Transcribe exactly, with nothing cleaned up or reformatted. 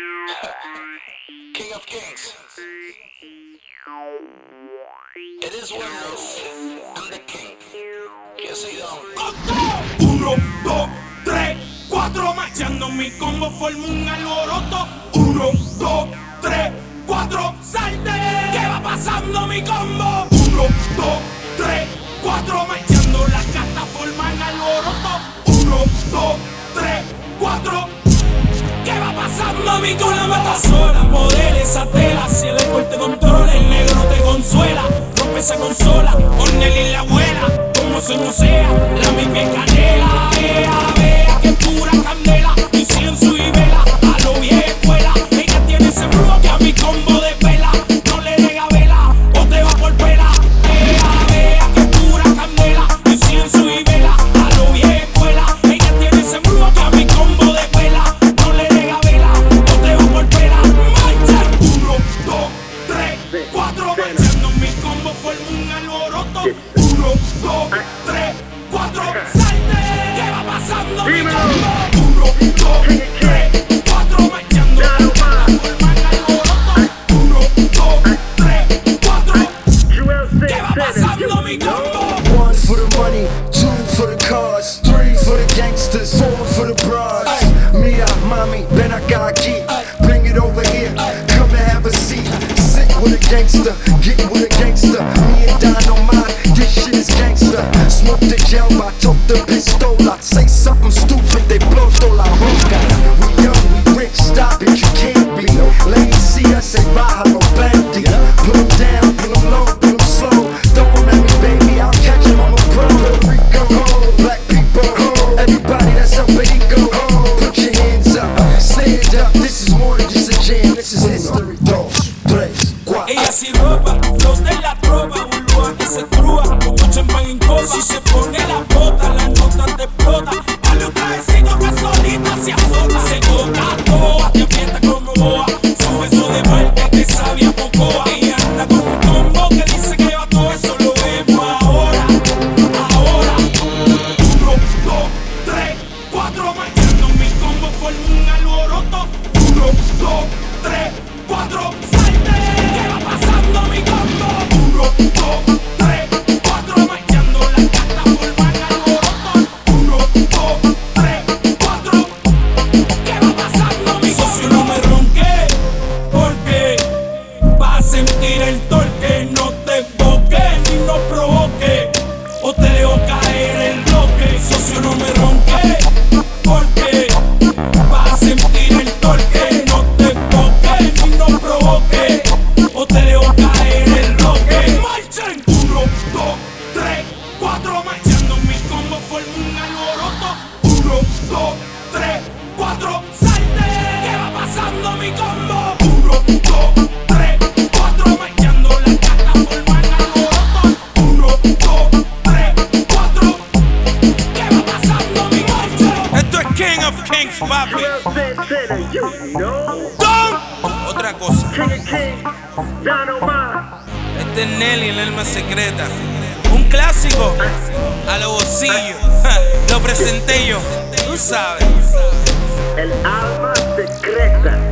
King of Kings. It is what it is. I'm the king. Que soy don. Uno, dos, tres, cuatro, marchando mi combo forma un alboroto. Uno, dos, tres, cuatro, salte. ¿Qué va pasando mi combo? Uno, dos, tres, cuatro, marchando las cartas forman alboroto. Uno, dos, tres, cuatro. ¿Qué va pasando mi con la mata sola? Modela esa tela, si el alcohol te controla, el negro te consuela. Rompe esa consola, Ornel y la abuela. Como se no sea, la misma es canela. Vea, vea, que pura candela. Incienso y vela, a lo vieja escuela. Ella tiene ese brujo que a mi combo de vela. No le deja vela, o te va por vela. Vea, vea, que pura candela. Incienso y vela, a lo vieja escuela. Ella tiene ese brujo que a mi combo de vela. No le deja vela, o te va por vela. Marcha, uno, dos, tres, cuatro. Marchando mi combo forma un alboroto. Uno, dos, tres, cuatro, salte. ¿Qué va pasando mi combo? Uno, dos, tres, cuatro, marchando mi combo forman alboroto. Uno, dos, tres, cuatro. ¿Qué va pasando mi combo? One for the money, two for the cars, three for the gangsters, four for the broads. Mia, mommy, ven acá aquí, bring it over here, come and have a seat. Sit with a gangster, get with a gangster. Me and Dynamite, this shit is gangster. Smoke the gel, I took the pistola. Say something stupid, they blow toda la boca. We young, we rich, stop it, you can't be. Ladies see us, say bájalo, bandit. Put 'em down, put 'em low, put 'em slow. Throw 'em at me, baby, I'll catch 'em, I'm a pro. Puerto Rico, home, black people, home. Everybody that's up at Eco, home. Put your hands up, stand up. This is more than just a jam, this is history. Dos, tres, cuatro. Ella sin ropa, flota en la tropa, burbuja que se trúa, con champán en copa. Si se pone la bota, la nota te explota. Dale un trajecito que solita se azota. Se toca toa, te aprieta como boa. Su beso de parte te sabía pocoa. Ella anda con un combo que dice que va todo eso, lo vemos ahora, ahora. Uno, dos, tres, cuatro, marchando mi combo forma un alboroto. Uno, dos, tres, cuatro, salte. ¿Qué va pasando mi combo? Uno, dos, tres, cuatro, marchando las cartas forman alboroto. Uno, dos, tres, cuatro. ¿Qué va pasando mi socio? No me ronque, porque vas a sentir el torque. No te boques ni no provoque, o te dejo caer el bloque. Socio, no me ronque, porque vas a sentir el torque. No te boques ni no provoque, o te dejo caer el bloque. Marchen, uno, dos, tres, cuatro, marchando mi combo forma un alboroto. Uno, dos, tres, cuatro, salte. ¿Qué va pasando mi combo? Uno, dos, tres, cuatro, marchando las cartas forman alboroto. Uno, dos, tres, cuatro. ¿Qué va pasando mi marcha? Esto es King of Kings, papi. Don. Otra cosa. Este es Nelly, el alma secreta. Un clásico a los bolsillos. Lo presenté yo, tú sabes. El alma secreta.